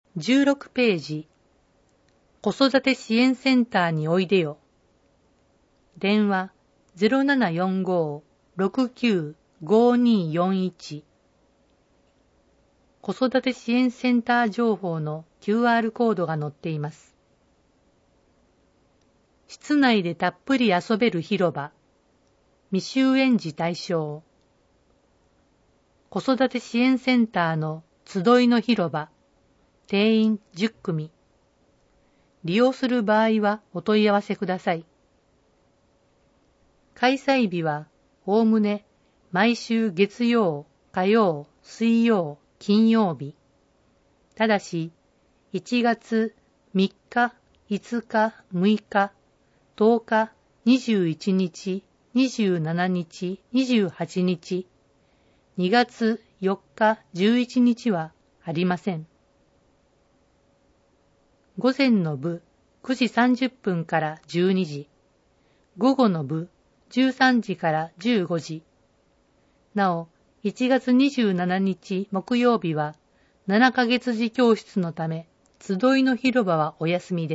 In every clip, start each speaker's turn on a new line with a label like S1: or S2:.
S1: 16ページ、子育て支援センターにおいでよ。電話 0745-695241。子育て支援センター情報の QR コードが載っています。室内でたっぷり遊べる広場、未就園児対象。子育て支援センターの集いの広場、定員10組。利用する場合はお問い合わせください。開催日はおおむね毎週月曜、火曜、水曜、金曜日。ただし、1月3日、5日、6日、10日、21日、27日、28日、2月4日、11日はありません。午前の部9時30分から12時、午後の部13時から15時。なお、1月27日木曜日は7ヶ月児教室のため、集いの広場はお休みです。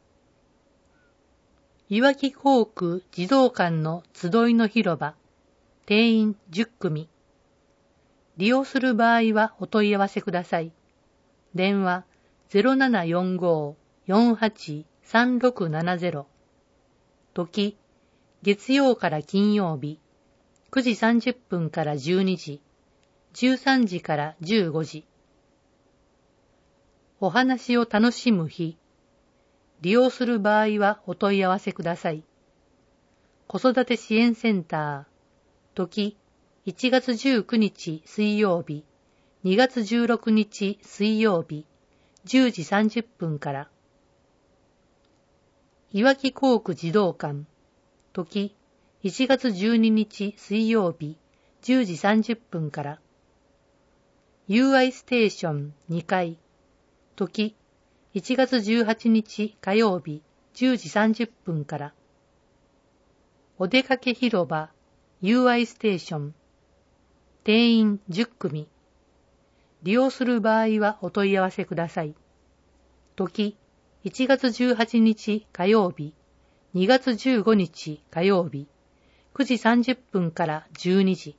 S1: いわき校区児童館の集いの広場、定員10組。利用する場合はお問い合わせください。電話0745-483670。時、月曜から金曜日、9時30分から12時、13時から15時。お話を楽しむ日、利用する場合はお問い合わせください。子育て支援センター、時、1月19日水曜日、2月16日水曜日、10時30分から。いわき校区児童館、時、1月12日水曜日、10時30分から。UI ステーション2階、時、1月18日火曜日、10時30分から。お出かけ広場、UI ステーション、定員10組。利用する場合はお問い合わせください。時、1月18日火曜日、2月15日火曜日、9時30分から12時。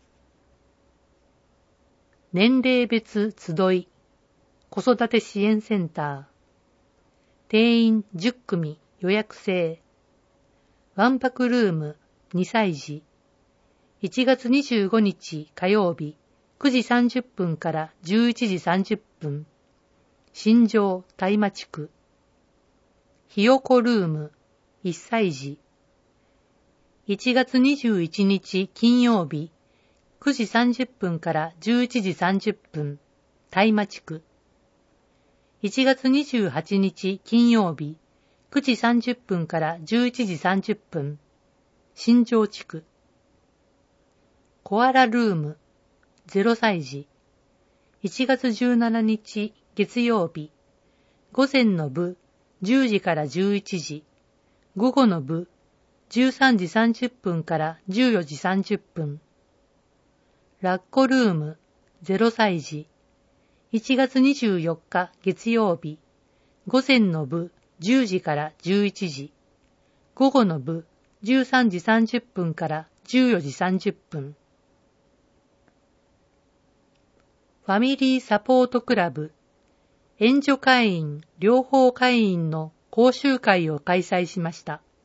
S1: 年齢別集い、子育て支援センター。定員10組予約制。わんぱくルーム2歳児。1月25日火曜日、9時30分から11時30分。新庄大麻地区。ひよこルーム1歳児。1月21日金曜日、9時30分から11時30分。大麻地区。1月28日金曜日、9時30分から11時30分。新庄地区。コアラルーム0歳児。1月17日月曜日、午前の部10時から11時、午後の部13時30分から14時30分。ラッコルーム0歳児。1月24日月曜日、午前の部10時から11時、午後の部13時30分から14時30分。ファミリーサポートクラブ、援助会員両方会員の講習会を開催しました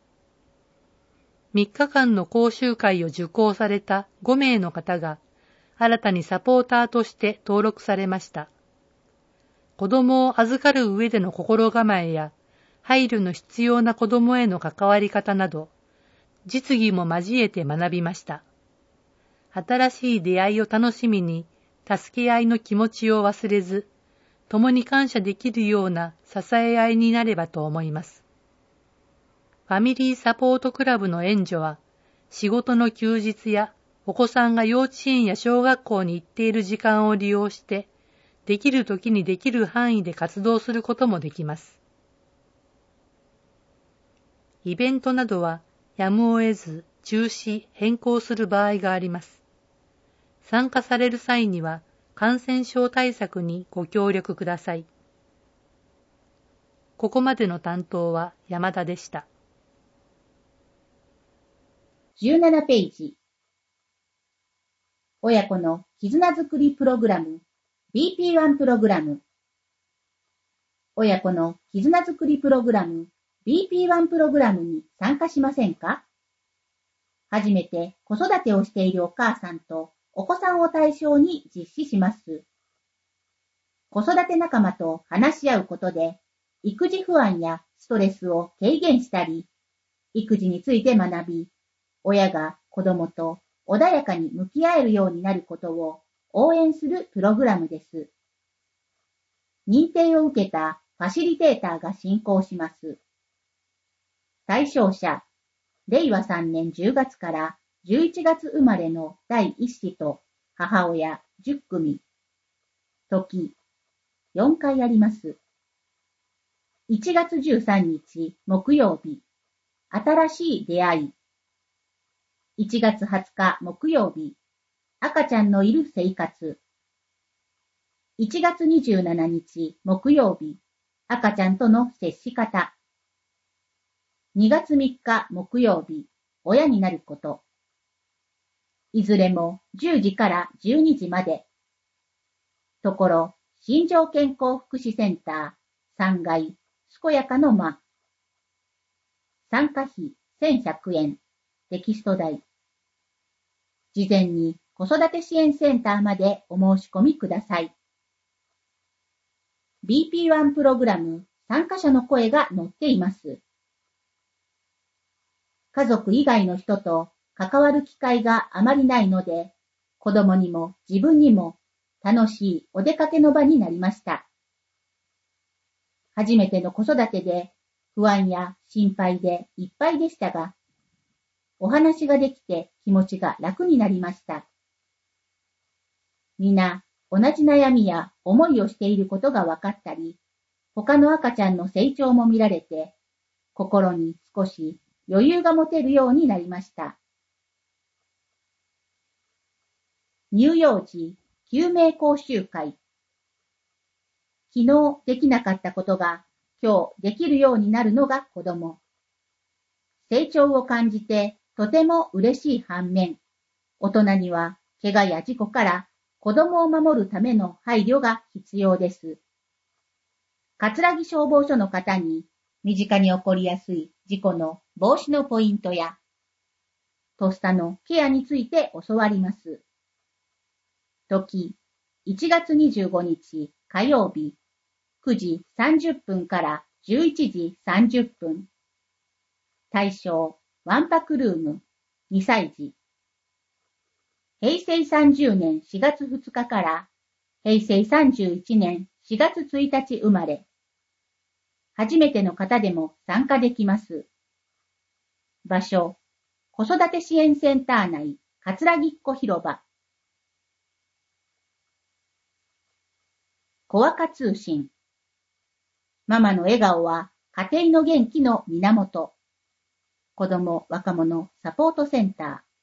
S1: 。3日間の講習会を受講された5名の方が新たにサポーターとして登録されました。子供を預かる上での心構えや配慮の必要な子供への関わり方など、実技も交えて学びました。新しい出会いを楽しみに、助け合いの気持ちを忘れず、共に感謝できるような支え合いになればと思います。ファミリーサポートクラブの援助は、仕事の休日やお子さんが幼稚園や小学校に行っている時間を利用して、できるときにできる範囲で活動することもできます。イベントなどはやむを得ず中止・変更する場合があります。参加される際には感染症対策にご協力ください。 ここまでの担当は山田でした。
S2: 17ページ。親子の絆づくりプログラム BP1 プログラム。親子の絆づくりプログラム BP1 プログラムに参加しませんか？初めて子育てをしているお母さんとお子さんを対象に実施します。子育て仲間と話し合うことで、育児不安やストレスを軽減したり、育児について学び、親が子供と穏やかに向き合えるようになることを応援するプログラムです。認定を受けたファシリテーターが進行します。対象者、令和3年10月から11月生まれの第1子と母親10組。時、4回あります。1月13日木曜日、新しい出会い。1月20日木曜日、赤ちゃんのいる生活。1月27日木曜日、赤ちゃんとの接し方。2月3日木曜日、親になること。いずれも10時から12時まで。ところ、新庄健康福祉センター3階、健やかの間。参加費1100円。テキスト代。事前に子育て支援センターまでお申し込みください。BP1 プログラム参加者の声が載っています。家族以外の人と関わる機会があまりないので、子供にも自分にも楽しいお出かけの場になりました。初めての子育てで不安や心配でいっぱいでしたが、お話ができて気持ちが楽になりました。みんな同じ悩みや思いをしていることが分かったり、他の赤ちゃんの成長も見られて、心に少し余裕が持てるようになりました。乳幼児救命講習会。昨日できなかったことが今日できるようになるのが子供。成長を感じてとても嬉しい反面、大人には怪我や事故から子供を守るための配慮が必要です。葛城消防署の方に身近に起こりやすい事故の防止のポイントや、とっさのケアについて教わります。時、1月25日火曜日、9時30分から11時30分。対象、ワンパクルーム、2歳児。平成30年4月2日から平成31年4月1日生まれ。初めての方でも参加できます。場所、子育て支援センター内、葛城っ子広場。小若通信。ママの笑顔は家庭の元気の源。子ども若者サポートセンター。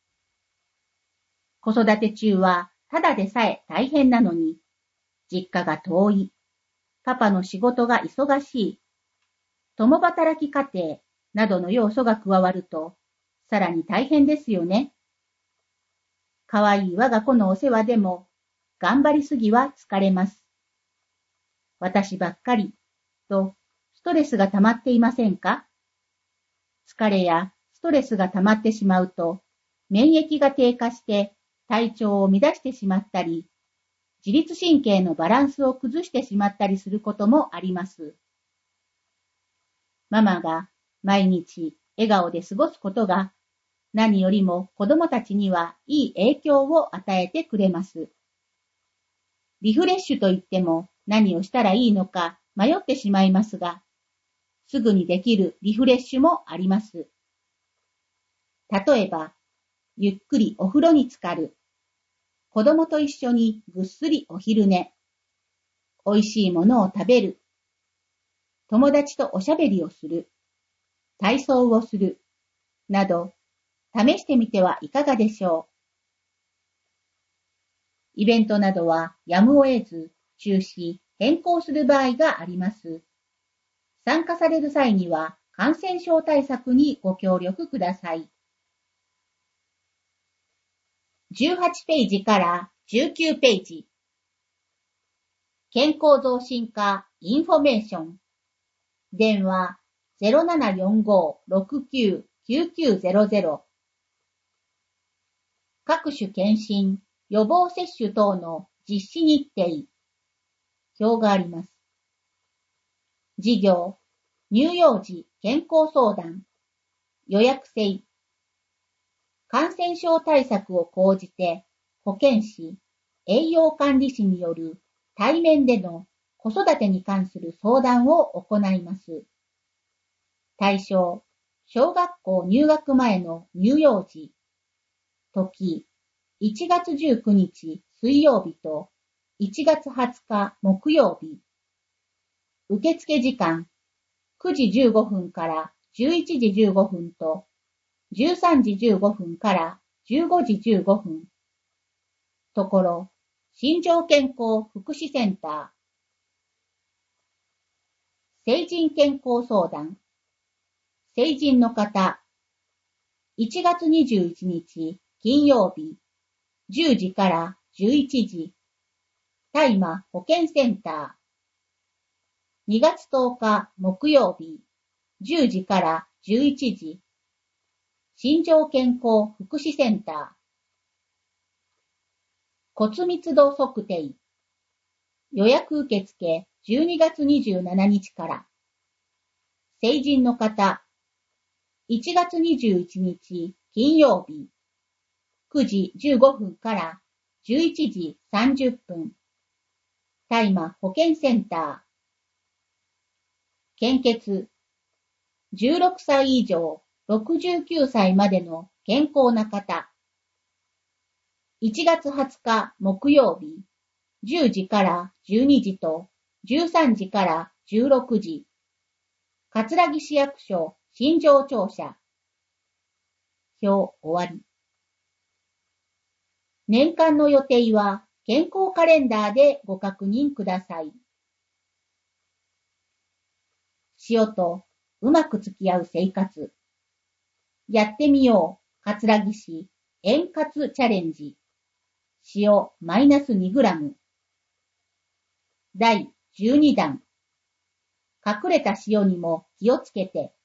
S2: 子育て中はただでさえ大変なのに、実家が遠い、パパの仕事が忙しい、共働き家庭などの要素が加わると、さらに大変ですよね。かわいい我が子のお世話でも、頑張りすぎは疲れます。私ばっかり、とストレスが溜まっていませんか？疲れやストレスが溜まってしまうと、免疫が低下して体調を乱してしまったり、自律神経のバランスを崩してしまったりすることもあります。ママが毎日笑顔で過ごすことが、何よりも子供たちにはいい影響を与えてくれます。リフレッシュといっても何をしたらいいのか迷ってしまいますが、すぐにできるリフレッシュもあります。例えば、ゆっくりお風呂に浸かる。子供と一緒にぐっすりお昼寝。おいしいものを食べる。友達とおしゃべりをする。体操をする。など、試してみてはいかがでしょう。イベントなどはやむを得ず、中止、変更する場合があります。 参加される際には感染症対策にご協力ください。18ページから19ページ。健康増進課インフォメーション。電話 0745-699900。各種検診、予防接種等の実施日程。表があります。事業、乳幼児健康相談、予約制。感染症対策を講じて、保健師、栄養管理士による対面での子育てに関する相談を行います。対象、小学校入学前の乳幼児。時、1月19日水曜日と1月20日木曜日。受付時間、9時15分から11時15分と13時15分から15時15分。ところ、新庄健康福祉センター。成人健康相談。成人の方。1月21日金曜日、10時から11時。大麻保健センター。2月10日木曜日、10時から11時。新庄健康福祉センター。骨密度測定。予約受付12月27日から。成人の方。1月21日金曜日。9時15分から11時30分。大麻保健センター。献血。16歳以上、69歳までの健康な方。1月20日木曜日、10時から12時と13時から16時。葛城市役所新庄庁舎。表終わり。年間の予定は健康カレンダーでご確認ください。塩とうまく付き合う生活。やってみよう、葛城市円滑チャレンジ。塩 -2g。第12弾。隠れた塩にも気をつけて。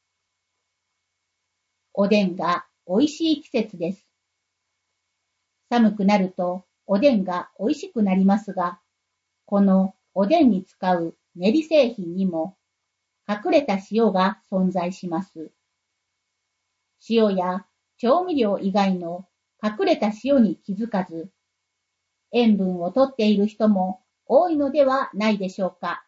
S2: おでんが美味しい季節です。寒くなるとおでんが美味しくなりますが、このおでんに使う練り製品にも隠れた塩が存在します。塩や調味料以外の隠れた塩に気づかず、塩分をとっている人も多いのではないでしょうか。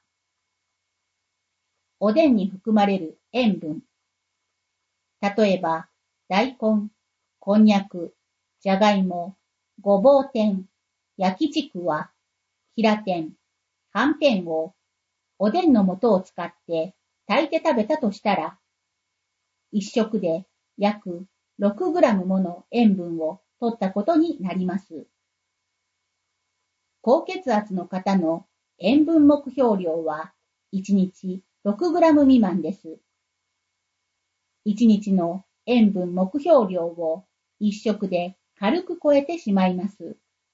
S2: おでんに含まれる塩分。例えば、大根、こんにゃく、じゃがいも、ごぼう天、焼きちくわ、平天、はんぺんをおでんの素を使って炊いて食べたとしたら、一食で約 6g もの塩分を取ったことになります。高血圧の方の塩分目標量は1日 6g 未満です。1日の塩分目標量を一食で軽く超えてしまいます。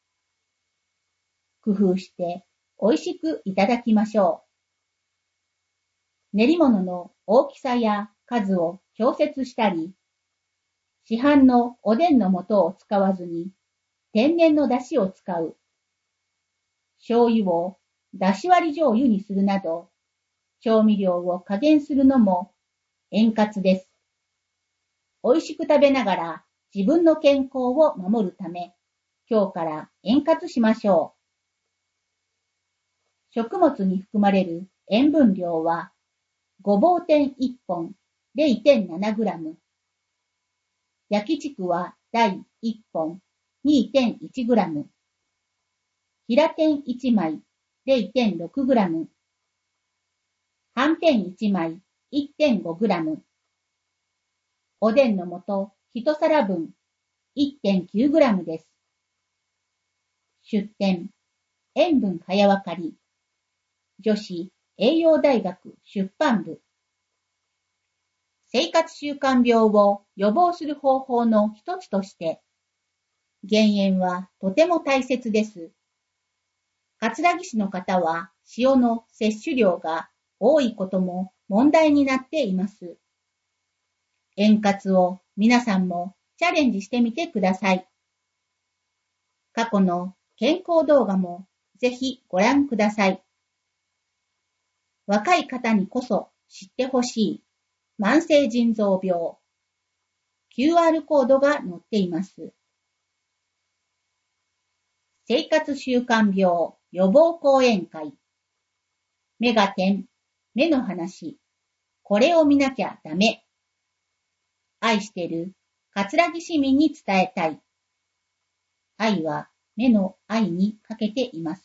S2: 工夫して美味しくいただきましょう。練り物の大きさや数を調節したり、市販のおでんの素を使わずに天然の出汁を使う。醤油を出汁割り醤油にするなど、調味料を加減するのも円滑です。美味しく食べながら自分の健康を守るため、今日から円滑しましょう。食物に含まれる塩分量は、ごぼう天1本 0.7g、焼きちくわ大1本 2.1g、平天1枚 0.6g、はんぺん1枚 1.5g、おでんの素1皿分 1.9g です。出典、塩分早わかり、女子栄養大学出版部生活習慣病を予防する方法の一つとして、減塩はとても大切です。葛城市の方は塩の摂取量が多いことも問題になっています。塩活を皆さんもチャレンジしてみてください。過去の健康動画もぜひご覧ください。若い方にこそ知ってほしい慢性腎臓病。QR コードが載っています。生活習慣病予防講演会。目が点、目の話。これを見なきゃダメ。愛してる葛城市民に伝えたい。愛は目の愛にかけています。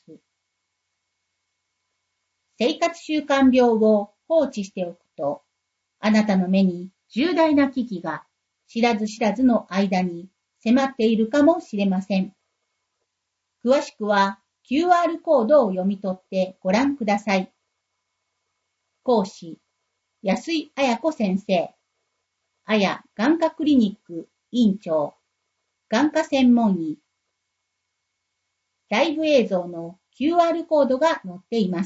S2: 生活習慣病を放置しておくと、あなたの目に重大な危機が知らず知らずの間に迫っているかもしれません。詳しくは QR コードを読み取ってご覧ください。講師、安井彩子先生。彩眼科クリニック院長。眼科専門医。ライブ映像の QR コードが載っています。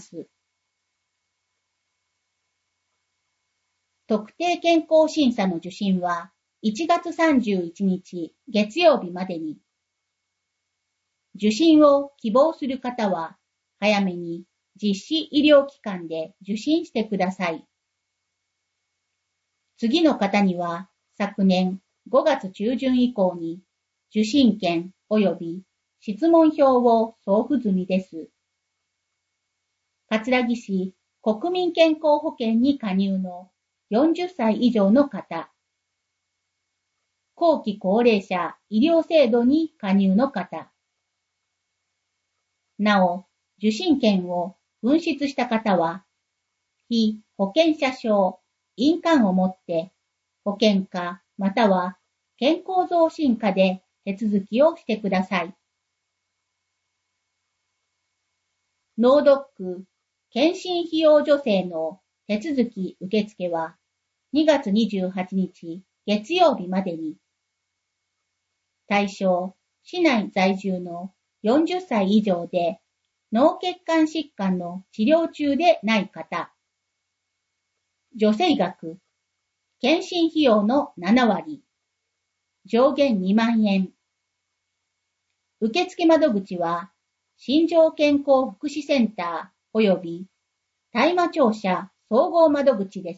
S2: 特定健康審査の受診は1月31日月曜日までに。受診を希望する方は早めに実施医療機関で受診してください。次の方には昨年5月中旬以降に受診券及び質問票を送付済みです。葛城市国民健康保険に加入の40歳以上の方、後期高齢者医療制度に加入の方、なお、受診券を紛失した方は、被保険者証、印鑑を持って保険課または健康増進課で手続きをしてください。脳ドック検診費用助成の手続き受付は2月28日月曜日までに。対象、市内在住の40歳以上で脳血管疾患の治療中でない方。助成額、検診費用の7割。上限2万円。受付窓口は、新庄健康福祉センター及び大麻庁舎総合窓口です。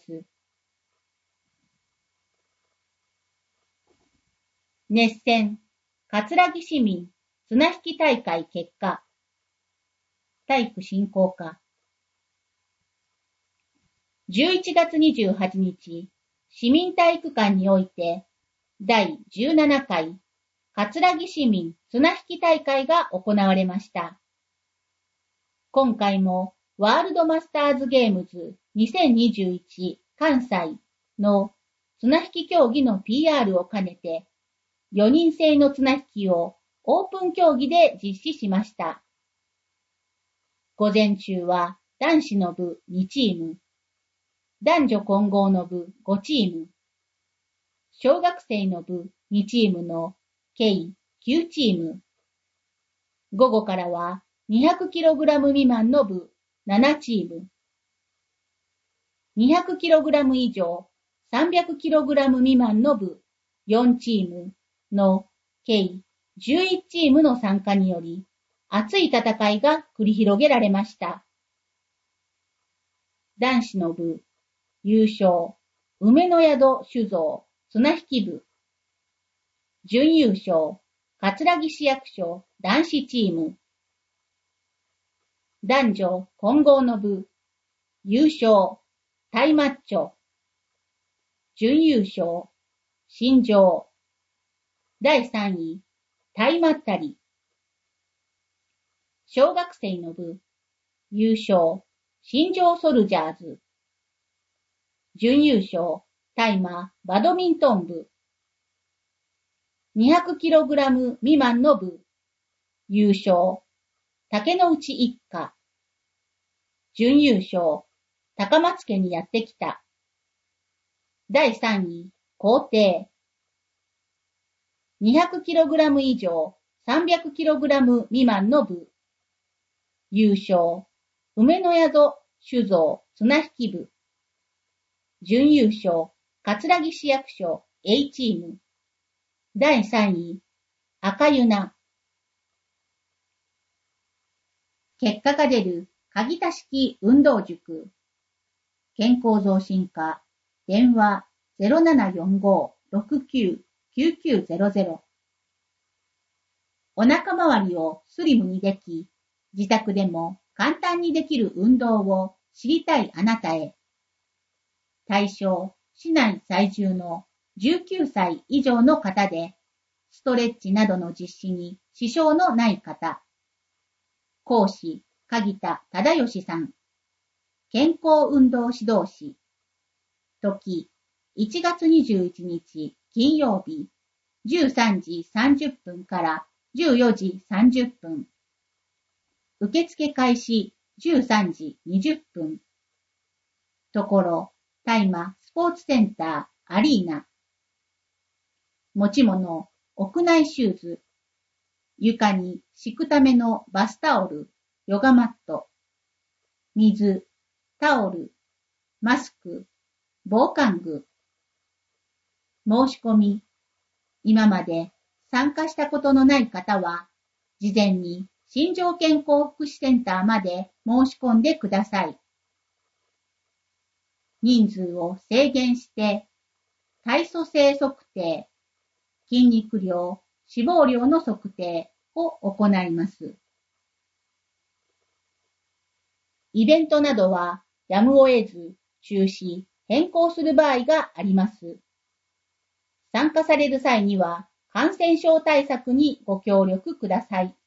S2: 熱戦、葛城市民綱引き大会結果。体育振興課。11月28日、市民体育館において、第17回葛城市民綱引き大会が行われました。今回もワールドマスターズゲームズ2021関西の綱引き競技の PR を兼ねて、4人制の綱引きをオープン競技で実施しました。午前中は男子の部2チーム、男女混合の部5チーム、小学生の部2チームの計9チーム、午後からは 200kg 未満の部7チーム、200kg 以上 300kg 未満の部4チームの計11チームの参加により、熱い戦いが繰り広げられました。男子の部、優勝、梅の宿酒造綱引き部。準優勝、葛城市役所男子チーム。男女混合の部、優勝、タイマッチョ。準優勝、新庄。第3位、タイマッタリ。小学生の部、優勝、新庄ソルジャーズ。準優勝、大麻バドミントン部。200kg 未満の部、優勝、竹之内一家。準優勝、高松家にやってきた。 第3位、肯定。200kg 以上、300kg 未満の部。優勝、梅の宿酒造綱引部。準優勝、葛城市役所 A チーム。第3位、赤湯な。結果が出る、鍵田式運動塾。健康増進課、電話 0745-699900。お腹周りをスリムにでき、自宅でも簡単にできる運動を知りたいあなたへ。対象、市内在住の19歳以上の方で、ストレッチなどの実施に支障のない方。講師、鍵田忠義さん。健康運動指導士。時、1月21日金曜日、13時30分から14時30分。受付開始13時20分。ところ、大麻スポーツセンターアリーナ。持ち物、屋内シューズ。床に敷くためのバスタオル、ヨガマット。水、タオル、マスク、防寒具。申し込み。今まで参加したことのない方は、事前に新庄健康福祉センターまで申し込んでください。人数を制限して、体組成測定、筋肉量、脂肪量の測定を行います。イベントなどはやむを得ず中止、変更する場合があります。参加される際には感染症対策にご協力ください。